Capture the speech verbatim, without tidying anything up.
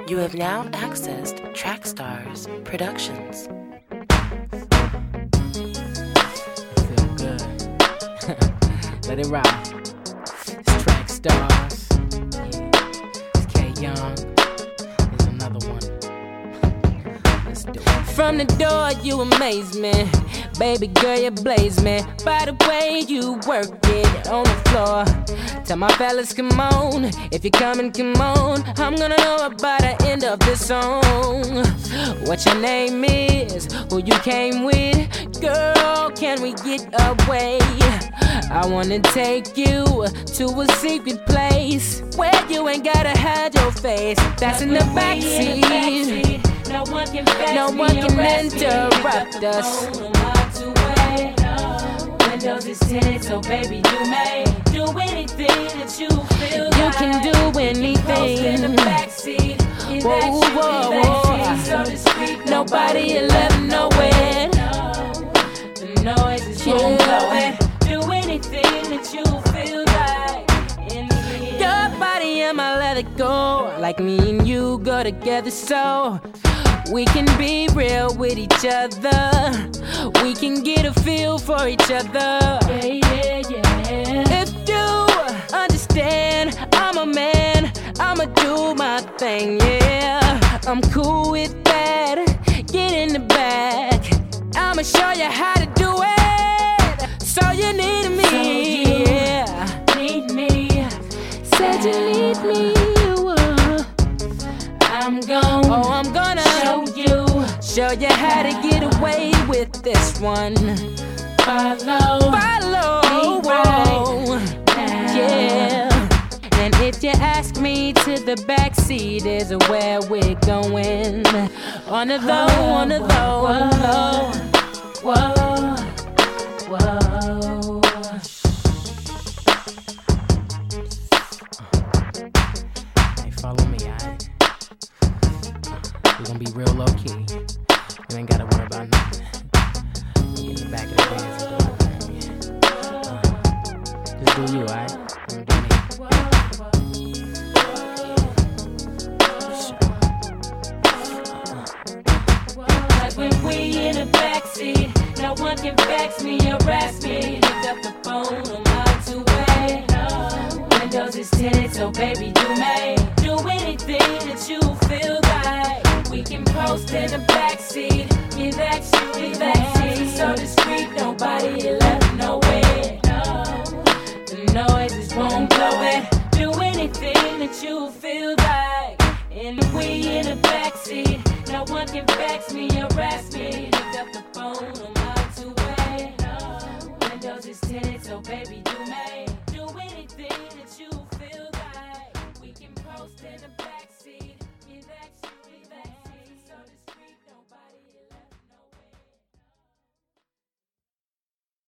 You have now accessed Trackstars Productions. Feel good. Let it ride. It's Trackstars. Yeah. It's K Young. Here's another one. Let's do it. From the door, you amaze me. Baby girl, you blaze me. By the way you work it on the floor. Tell my fellas, come on. If you're coming, come on. I'm gonna know about the end of this song. What your name is, who you came with. Girl, can we get away? I wanna take you to a secret place where you ain't gotta hide your face. That's in the backseat. No one can, no one can interrupt us. Windows is tinted, so baby, you may do anything that you feel like. You can do anything. In the backseat, whoa, whoa, whoa. So discreet, nobody will ever know it. The noise is won't blow it. Do anything that you feel like. In here. Your body and my leather go like me and you go together, so we can be real with each other. We can get a feel for each other. Yeah, yeah, yeah. If you understand, I'm a man, I'ma do my thing, yeah. I'm cool with that. Get in the back, I'ma show you how to do it. So you need me, so you yeah. Need me. Said you need me. I'm gonna, oh, I'm gonna show you, show you how to get away with this one. Follow, follow, whoa, yeah. And if you ask me, to the backseat is where we're going. On the low, on the low, whoa, whoa, whoa. Hey, follow me, alright? We're gonna be real low key. You ain't gotta worry about nothing. Get in the back of the Benz and do my thing. Uh, just do you, alright? Don't do me. Sure. Uh-uh. Like when we in the backseat, no one can vex me or harass me. Pick up the phone on my two-way. Windows is tinted, so baby, you may do anything that you feel like. We can post in the backseat, relax you, relax you. So discreet, nobody will ever know it. The noises won't blow it. Do anything that you feel like. And we in the backseat, no one can vex me or harass me. Pick up the phone on my two-way. Windows is tinted, so baby, you may.